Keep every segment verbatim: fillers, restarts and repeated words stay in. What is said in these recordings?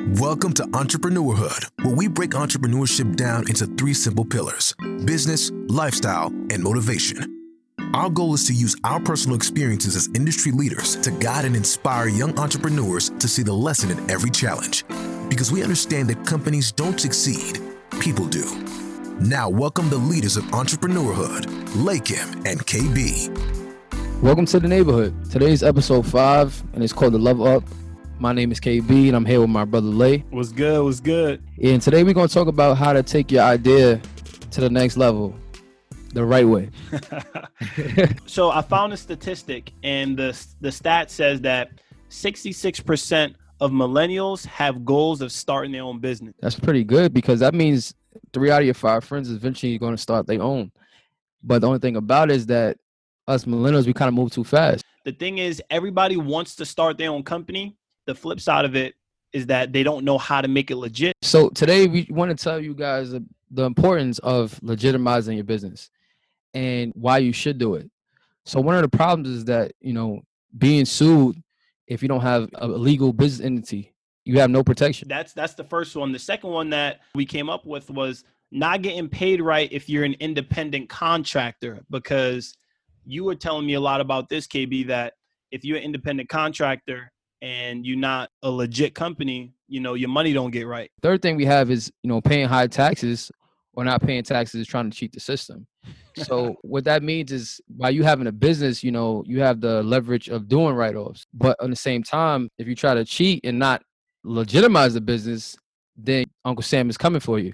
Welcome to Entrepreneurhood, where we break entrepreneurship down into three simple pillars: business, lifestyle, and motivation. Our goal is to use our personal experiences as industry leaders to guide and inspire young entrepreneurs to see the lesson in every challenge. Because we understand that companies don't succeed, people do. Now, welcome the leaders of Entrepreneurhood, Lakim and K B. Welcome to the neighborhood. Today's episode five, and it's called The Love Up. My name is K B, and I'm here with my brother Lay. What's good? What's good? And today we're going to talk about how to take your idea to the next level the right way. So I found a statistic, and the the stat says that sixty-six percent of millennials have goals of starting their own business. That's pretty good, because that means three out of your five friends is eventually going to start their own. But the only thing about it is that us millennials, we kind of move too fast. The thing is, everybody wants to start their own company. The flip side of it is that they don't know how to make it legit. So today we want to tell you guys the, the importance of legitimizing your business and why you should do it. So one of the problems is that, you know, being sued, if you don't have a legal business entity, you have no protection. That's that's the first one. The second one that we came up with was not getting paid right if you're an independent contractor, because you were telling me a lot about this, K B, that if you're an independent contractor and you're not a legit company, you know, your money don't get right. Third thing we have is, you know, paying high taxes or not paying taxes is trying to cheat the system. So what that means is, by you having a business, you know, you have the leverage of doing write-offs. But at the same time, if you try to cheat and not legitimize the business, then Uncle Sam is coming for you.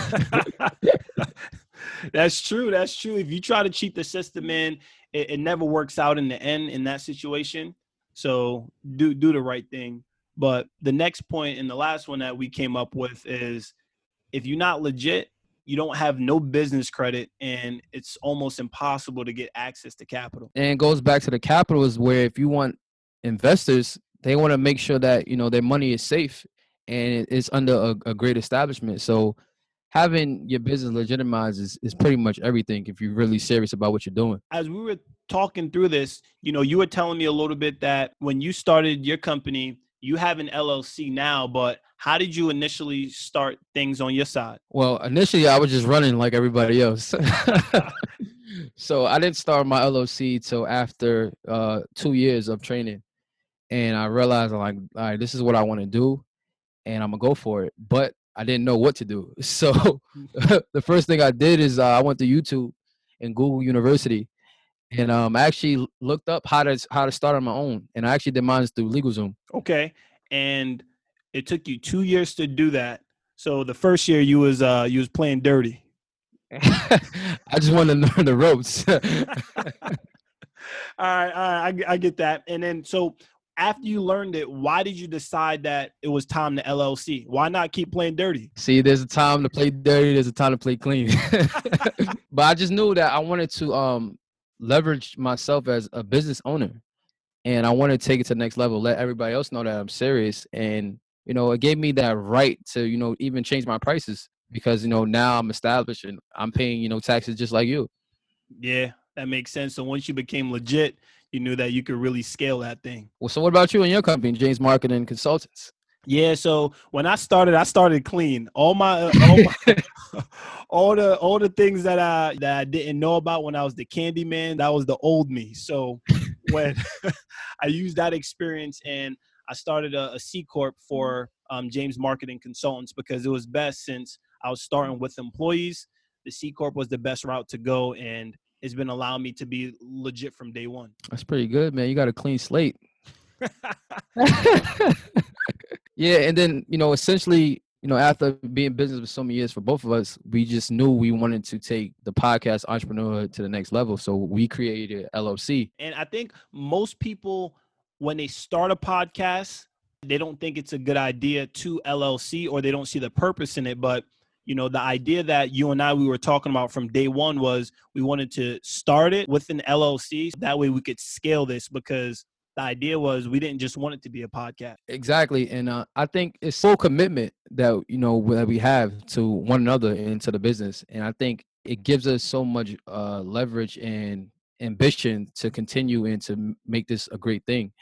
That's true. That's true. If you try to cheat the system in, it, it never works out in the end in that situation. So do do the right thing. But the next point and the last one that we came up with is, if you're not legit, you don't have no business credit, and it's almost impossible to get access to capital. And it goes back to the capital, is where if you want investors, they want to make sure that, you know, their money is safe and it's under a, a great establishment. So having your business legitimized is, is pretty much everything if you're really serious about what you're doing. As we were talking through this, you know, you were telling me a little bit that when you started your company, you have an L L C now, but how did you initially start things on your side? Well, initially I was just running like everybody else. So I didn't start my L L C till after uh, two years of training. And I realized, I'm like, all right, this is what I want to do, and I'm going to go for it. But I didn't know what to do. So the first thing I did is uh, I went to YouTube and Google University, and um, I actually looked up how to how to start on my own. And I actually did mine through LegalZoom. Okay. And it took you two years to do that. So the first year you was uh, you was playing dirty. I just wanted to learn the ropes. all right, all right, I, I get that. And then so after you learned it, why did you decide that it was time to L L C? Why not keep playing dirty? See, there's a time to play dirty. There's a time to play clean. But I just knew that I wanted to um, leverage myself as a business owner. And I wanted to take it to the next level, let everybody else know that I'm serious. And, you know, it gave me that right to, you know, even change my prices, because, you know, now I'm established and I'm paying, you know, taxes just like you. Yeah, that makes sense. So once you became legit, you knew that you could really scale that thing. Well, so what about you and your company, James Marketing Consultants? Yeah, so when I started, I started clean. All my, uh, all, my all the all the things that I that I didn't know about when I was the candy man, that was the old me. So when I used that experience, and I started a, a C Corp for um, James Marketing Consultants, because it was best, since I was starting with employees. The C Corp was the best route to go, and it's been allowing me to be legit from day one. That's pretty good, man. You got a clean slate. Yeah, and then, you know, essentially, you know, after being in business for so many years for both of us, we just knew we wanted to take the podcast Entrepreneurhood to the next level. So we created L L C. And I think most people, when they start a podcast, they don't think it's a good idea to L L C, or they don't see the purpose in it. But, you know, the idea that you and I, we were talking about from day one was we wanted to start it with an L L C. That way we could scale this, because the idea was we didn't just want it to be a podcast. Exactly. And uh, I think it's full commitment that, you know, that we have to one another and to the business. And I think it gives us so much uh, leverage and ambition to continue and to make this a great thing.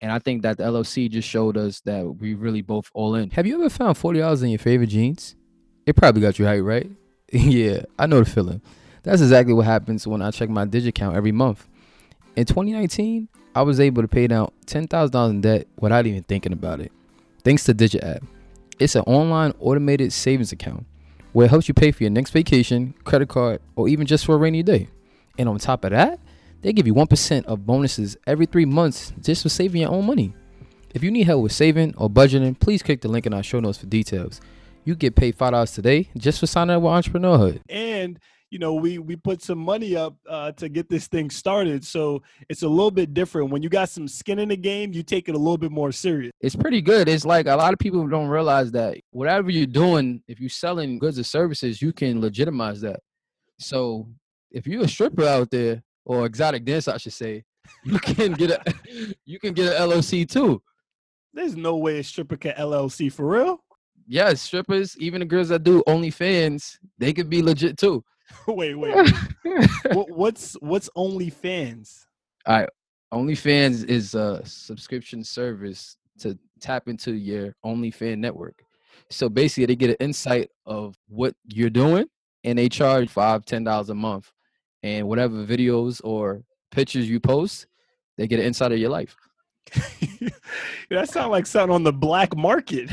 And I think that the L L C just showed us that we really both all in. Have you ever found forty dollars in your favorite jeans? It probably got you hyped, right? Yeah, I know the feeling. That's exactly what happens when I check my Digit account every month. In twenty nineteen, I was able to pay down ten thousand dollars in debt without even thinking about it. Thanks to Digit app. It's an online automated savings account where it helps you pay for your next vacation, credit card, or even just for a rainy day. And on top of that, they give you one percent of bonuses every three months just for saving your own money. If you need help with saving or budgeting, please click the link in our show notes for details. You get paid five dollars today just for signing up with Entrepreneurhood. And, you know, we we put some money up uh, to get this thing started. So it's a little bit different. When you got some skin in the game, you take it a little bit more serious. It's pretty good. It's like a lot of people don't realize that whatever you're doing, if you're selling goods or services, you can legitimize that. So if you're a stripper out there, or exotic dancer, I should say, you can get a you can get an L L C too. There's no way a stripper can L L C for real. Yes, strippers, even the girls that do OnlyFans, they could be legit too. wait, wait. wait. what, what's what's OnlyFans? All right, OnlyFans is a subscription service to tap into your OnlyFans network. So basically, they get an insight of what you're doing, and they charge five, ten dollars a month. And whatever videos or pictures you post, they get an insight of your life. That sounds like something on the black market.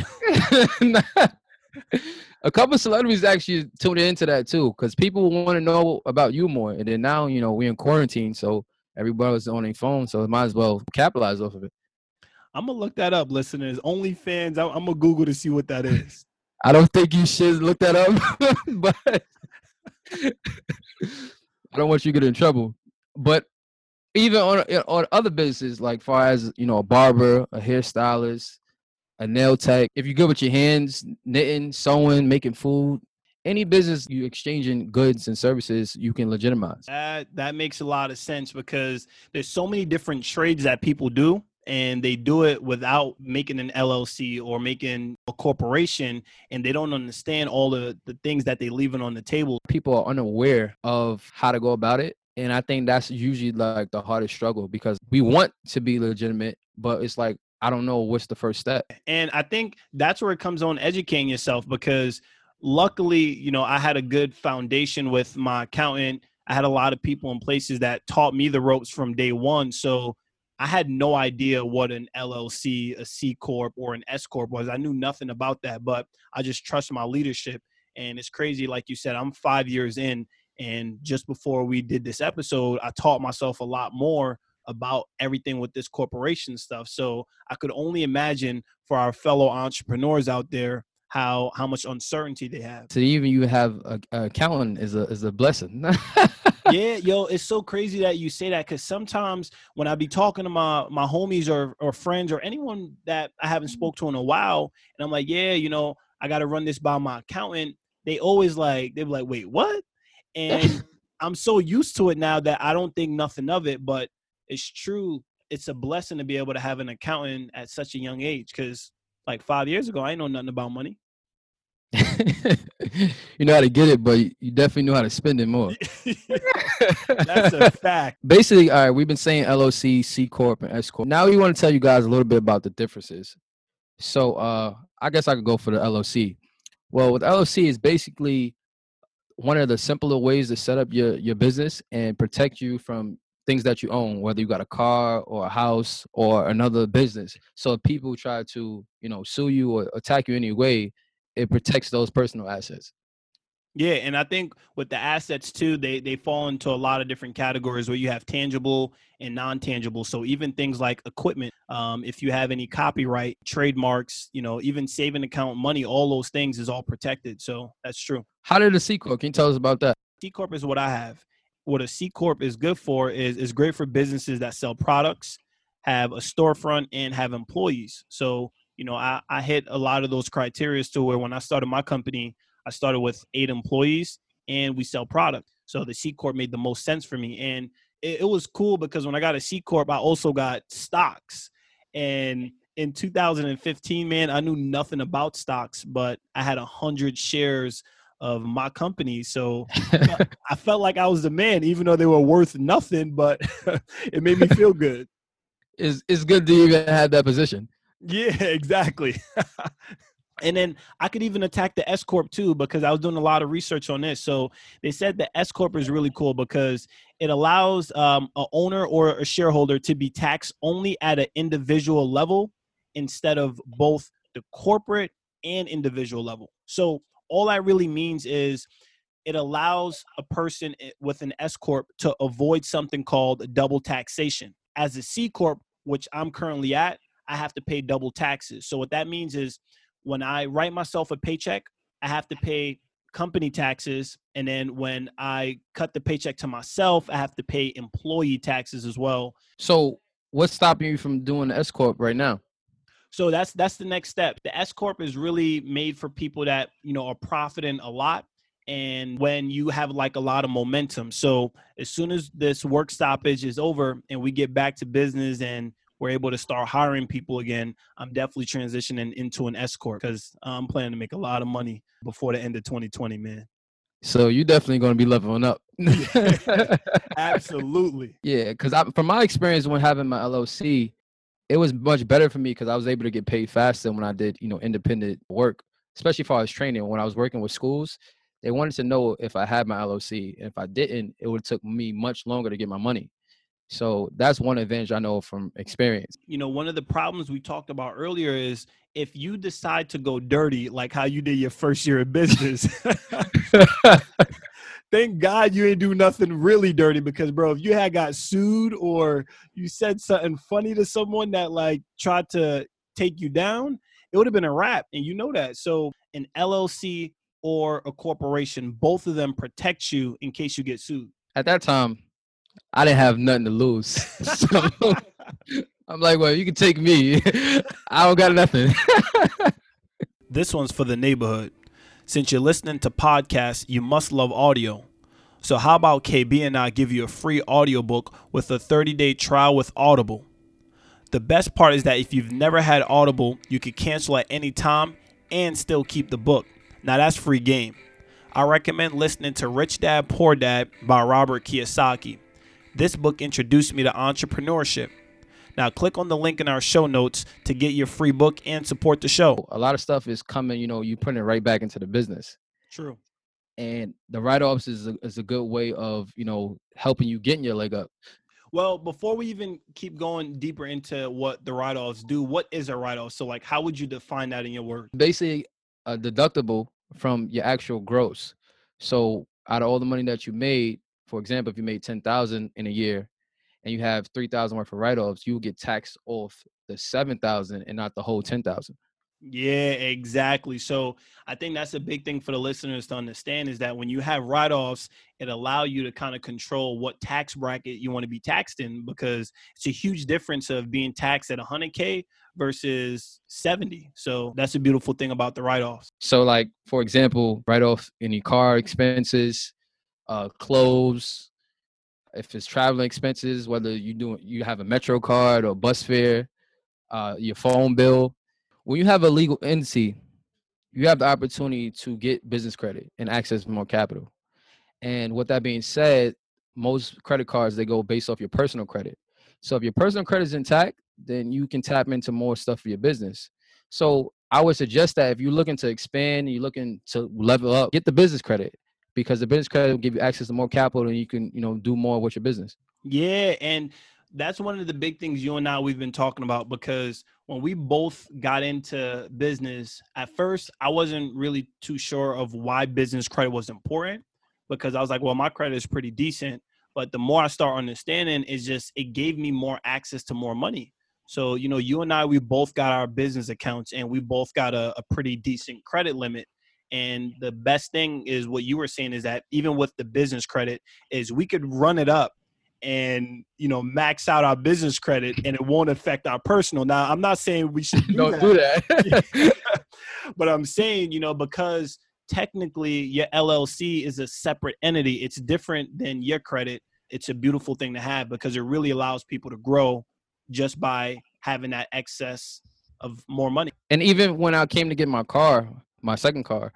A couple of celebrities actually tuned into that too, because people want to know about you more. And then now, you know, we're in quarantine, so everybody's on their phone, so might as well capitalize off of it. I'm gonna look that up, listeners. OnlyFans. I'm gonna Google to see what that is. I don't think you should look that up, but I don't want you to get in trouble. But even on on other businesses, like far as, you know, a barber, a hairstylist, a nail tech, if you're good with your hands, knitting, sewing, making food, any business you exchanging goods and services, you can legitimize. That that makes a lot of sense, because there's so many different trades that people do, and they do it without making an L L C or making a corporation, and they don't understand all the, the things that they're leaving on the table. People are unaware of how to go about it. And I think that's usually like the hardest struggle, because we want to be legitimate, but it's like, I don't know what's the first step. And I think that's where it comes on educating yourself, because luckily, you know, I had a good foundation with my accountant. I had a lot of people in places that taught me the ropes from day one. So I had no idea what an L L C, a C Corp, or an S Corp was. I knew nothing about that, but I just trust my leadership. And it's crazy. Like you said, I'm five years in. And just before we did this episode, I taught myself a lot more about everything with this corporation stuff. So I could only imagine for our fellow entrepreneurs out there how how much uncertainty they have. So even you have a, a accountant is a is a blessing. Yeah, yo, it's so crazy that you say that, because sometimes when I be talking to my my homies or or friends or anyone that I haven't spoke to in a while, and I'm like, yeah, you know, I got to run this by my accountant. They always like, they're like, wait, what? And I'm so used to it now that I don't think nothing of it, but it's true. It's a blessing to be able to have an accountant at such a young age, because like five years ago, I ain't know nothing about money. You know how to get it, but you definitely know how to spend it more. That's a fact. Basically, all right, we've been saying L L C, C Corp, and S Corp. Now we want to tell you guys a little bit about the differences. So uh, I guess I could go for the L L C. Well, with L L C, is basically one of the simpler ways to set up your, your business and protect you from things that you own, whether you got a car or a house or another business. So if people try to, you know, sue you or attack you any way, it protects those personal assets. Yeah, and I think with the assets too, they they fall into a lot of different categories where you have tangible and non-tangible. So even things like equipment, um, if you have any copyright, trademarks, you know, even saving account money, all those things is all protected. So that's true. How did a C Corp? Can you tell us about that? C Corp is what I have. What a C Corp is good for is is great for businesses that sell products, have a storefront, and have employees. So, you know, I, I hit a lot of those criteria to where when I started my company, I started with eight employees and we sell product. So the C Corp made the most sense for me. And it, it was cool because when I got a C Corp, I also got stocks. And in two thousand fifteen, man, I knew nothing about stocks, but I had a hundred shares of my company. So I felt like I was the man, even though they were worth nothing, but it made me feel good. it's it's good to even have that position. Yeah, exactly. And then I could even attack the S Corp too, because I was doing a lot of research on this. So they said the S Corp is really cool because it allows um, a owner or a shareholder to be taxed only at an individual level instead of both the corporate and individual level. So all that really means is it allows a person with an S Corp to avoid something called double taxation. As a C Corp, which I'm currently at, I have to pay double taxes. So what that means is when I write myself a paycheck, I have to pay company taxes. And then when I cut the paycheck to myself, I have to pay employee taxes as well. So what's stopping you from doing the S Corp right now? So that's that's the next step. The S Corp is really made for people that, you know, are profiting a lot. And when you have like a lot of momentum. So as soon as this work stoppage is over and we get back to business and we're able to start hiring people again, I'm definitely transitioning into an S Corp because I'm planning to make a lot of money before the end of twenty twenty, man. So you're definitely going to be leveling up. Absolutely. Yeah, because from my experience when having my L L C, it was much better for me because I was able to get paid faster when I did, you know, independent work, especially if I was training. When I was working with schools, they wanted to know if I had my L L C. And if I didn't, it would have took me much longer to get my money. So that's one advantage I know from experience. You know, one of the problems we talked about earlier is if you decide to go dirty, like how you did your first year of business, thank God you ain't do nothing really dirty because, bro, if you had got sued or you said something funny to someone that like tried to take you down, it would have been a wrap. And you know that. So an L L C or a corporation, both of them protect you in case you get sued. At that time, I didn't have nothing to lose. So I'm like, well, you can take me. I don't got nothing. This one's for the neighborhood. Since you're listening to podcasts, you must love audio. So how about K B and I give you a free audiobook with a thirty-day trial with Audible? The best part is that if you've never had Audible, you can cancel at any time and still keep the book. Now that's free game. I recommend listening to Rich Dad, Poor Dad by Robert Kiyosaki. This book introduced me to entrepreneurship. Now click on the link in our show notes to get your free book and support the show. A lot of stuff is coming, you know, you putting it right back into the business. True. And the write-offs is a, is a good way of, you know, helping you getting your leg up. Well, before we even keep going deeper into what the write-offs do, what is a write-off? So like, how would you define that in your words? Basically a deductible from your actual gross. So out of all the money that you made, for example, if you made ten thousand in a year and you have three thousand worth of write-offs, you will get taxed off the seven thousand and not the whole ten thousand. Yeah, exactly. So I think that's a big thing for the listeners to understand is that when you have write-offs, it allows you to kind of control what tax bracket you want to be taxed in because it's a huge difference of being taxed at one hundred K versus seventy. So that's a beautiful thing about the write-offs. So like, for example, write off any car expenses, uh, clothes, if it's traveling expenses, whether you do you have a Metro card or bus fare, uh, your phone bill. When you have a legal entity, you have the opportunity to get business credit and access more capital. And with that being said, most credit cards, they go based off your personal credit. So if your personal credit is intact, then you can tap into more stuff for your business. So I would suggest that if you're looking to expand, you're looking to level up, get the business credit because the business credit will give you access to more capital and you can, you know, do more with your business. Yeah. And that's one of the big things you and I, we've been talking about because when we both got into business, at first, I wasn't really too sure of why business credit was important because I was like, well, my credit is pretty decent. But the more I start understanding, it's just it gave me more access to more money. So, you know, you and I, we both got our business accounts and we both got a, a pretty decent credit limit. And the best thing is what you were saying is that even with the business credit is we could run it up and, you know, max out our business credit and it won't affect our personal. Now, I'm not saying we should do Don't that. do that. But I'm saying, you know, because technically your L L C is a separate entity. It's different than your credit. It's a beautiful thing to have because it really allows people to grow just by having that excess of more money. And even when I came to get my car, my second car,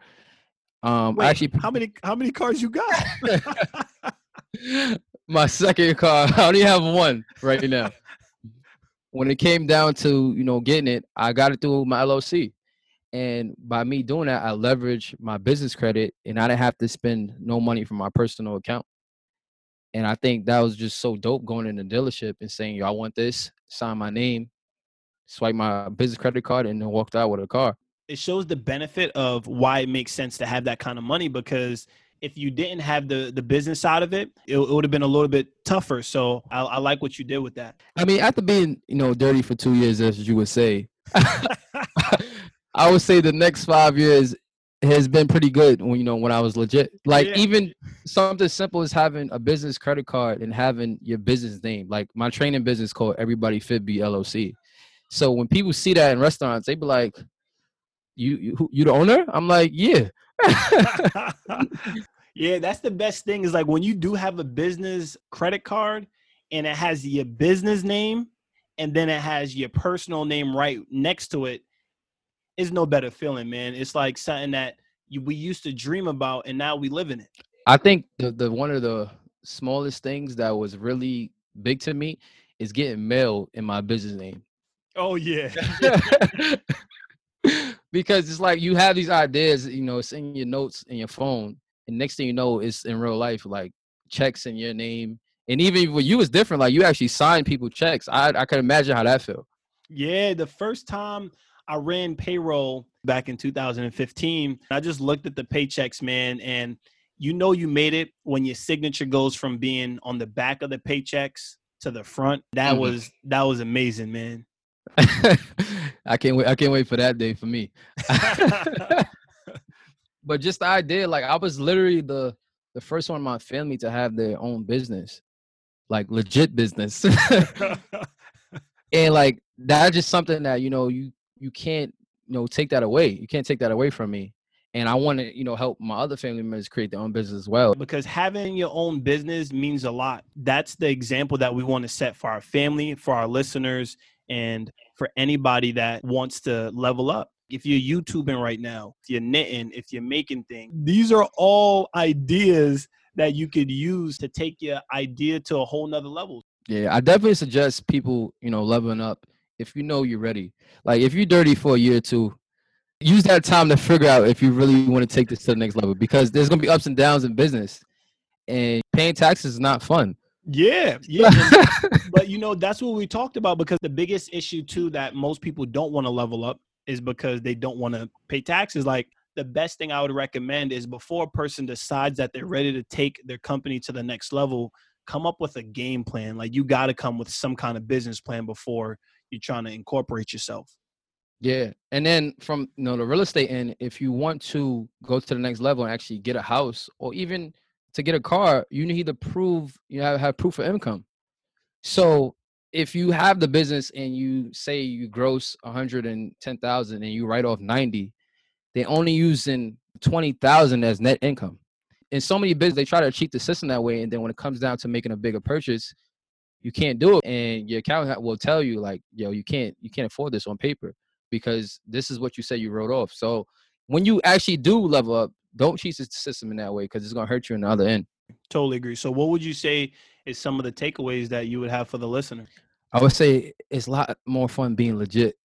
um, Wait, I actually how many how many cars you got? my second car, I only have one right now. when it came down to, you know, getting it, I got it through my L L C. And by me doing that, I leveraged my business credit and I didn't have to spend no money from my personal account. And I think that was just so dope going in the dealership and saying, yo, I want this, sign my name, swipe my business credit card, and then walked out with a car. It shows the benefit of why it makes sense to have that kind of money, because if you didn't have the the business side of it, it, it would have been a little bit tougher. So I, I like what you did with that. I mean, after being, you know, dirty for two years, as you would say, I would say the next five years has been pretty good when, you know, when I was legit. Like Yeah. even something simple as having a business credit card and having your business name. Like my training business called Everybody Fit Be L L C. So when people see that in restaurants, they be like, you, you, who- you the owner? I'm like, yeah. Yeah, that's the best thing is like when you do have a business credit card and it has your business name and then it has your personal name right next to it, it's no better feeling, man. It's like something that you, we used to dream about and now we live in it. I think the, the one of the smallest things that was really big to me is getting mail in my business name. Oh, yeah. Because it's like you have these ideas, you know, it's in your notes in your phone, and next thing you know, it's in real life, like checks in your name. And even for you, it's different. Like you actually sign people checks. I I can imagine how that feel. Yeah, the first time I ran payroll back in two thousand fifteen, I just looked at the paychecks, man, and you know you made it when your signature goes from being on the back of the paychecks to the front. That Mhm. was that was amazing, man. I can't wait. I can't wait for that day for me. But just the idea, like I was literally the the first one in my family to have their own business, like legit business. And like that's just something that, you know, you you can't, you know, take that away. You can't take that away from me. And I want to, you know, help my other family members create their own business as well. Because having your own business means a lot. That's the example that we want to set for our family, for our listeners, and for anybody that wants to level up. If you're YouTubing right now, if you're knitting, if you're making things, these are all ideas that you could use to take your idea to a whole nother level. Yeah, I definitely suggest people, you know, leveling up if you know you're ready. Like if you're dirty for a year or two, use that time to figure out if you really want to take this to the next level, because there's gonna be ups and downs in business, and paying taxes is not fun. Yeah, yeah. But, you know, that's what we talked about, because the biggest issue, too, that most people don't want to level up is because they don't want to pay taxes. Like the best thing I would recommend is before a person decides that they're ready to take their company to the next level, come up with a game plan. Like you got to come with some kind of business plan before you're trying to incorporate yourself. Yeah. And then from, you know, the real estate end, if you want to go to the next level and actually get a house or even to get a car, you need to prove you have, have proof of income. So if you have the business and you say you gross one hundred ten thousand and you write off ninety, they only using twenty thousand as net income. In so many businesses, they try to cheat the system that way. And then when it comes down to making a bigger purchase, you can't do it. And your accountant will tell you like, yo, you can't, you can't afford this on paper because this is what you said you wrote off. So when you actually do level up, don't cheat the system in that way, because it's going to hurt you on the other end. Totally agree. So what would you say is some of the takeaways that you would have for the listener? I would say it's a lot more fun being legit.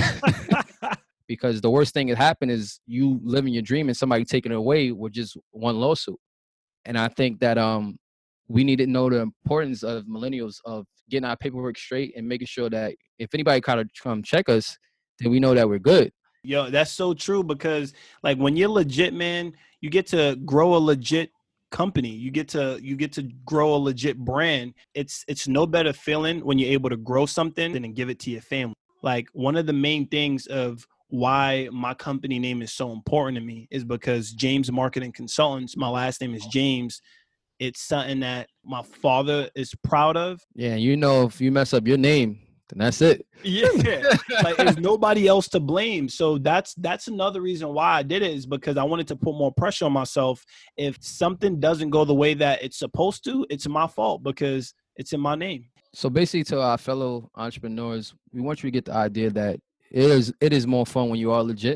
Because the worst thing that happened is you living your dream and somebody taking it away with just one lawsuit. And I think that um we need to know the importance of millennials of getting our paperwork straight and making sure that if anybody kind of come check us, then we know that we're good. Yo, that's so true, because like when you're legit, man, you get to grow a legit company. You get to you get to grow a legit brand. It's it's no better feeling when you're able to grow something and give it to your family. Like one of the main things of why my company name is so important to me is because James Marketing Consultants, my last name is James. It's something that my father is proud of. Yeah, you know, if you mess up your name, then that's it. Yeah, like there's nobody else to blame. So that's that's another reason why I did it, is because I wanted to put more pressure on myself. If something doesn't go the way that it's supposed to, it's my fault because it's in my name. So basically, to our fellow entrepreneurs, we want you to get the idea that it is it is more fun when you are legit.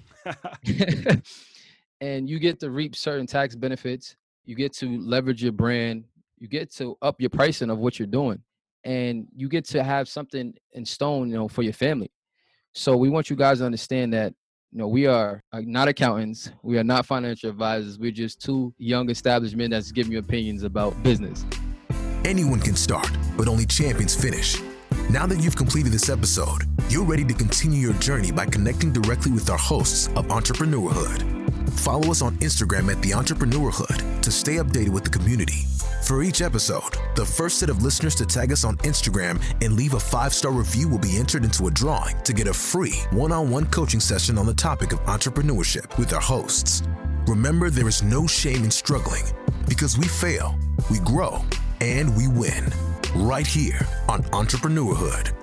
And you get to reap certain tax benefits. You get to leverage your brand. You get to up your pricing of what you're doing. and you get to have something in stone, you know, for your family. So we want you guys to understand that, you know, we are not accountants. We are not financial advisors. We're just two young established men that's giving you opinions about business. Anyone can start, but only champions finish. Now that you've completed this episode, you're ready to continue your journey by connecting directly with our hosts of Entrepreneurhood. Follow us on Instagram at The Entrepreneurhood to stay updated with the community. For each episode, the first set of listeners to tag us on Instagram and leave a five-star review will be entered into a drawing to get a free one-on-one coaching session on the topic of entrepreneurship with our hosts. Remember, there is no shame in struggling, because we fail, we grow, and we win. Right here on Entrepreneurhood.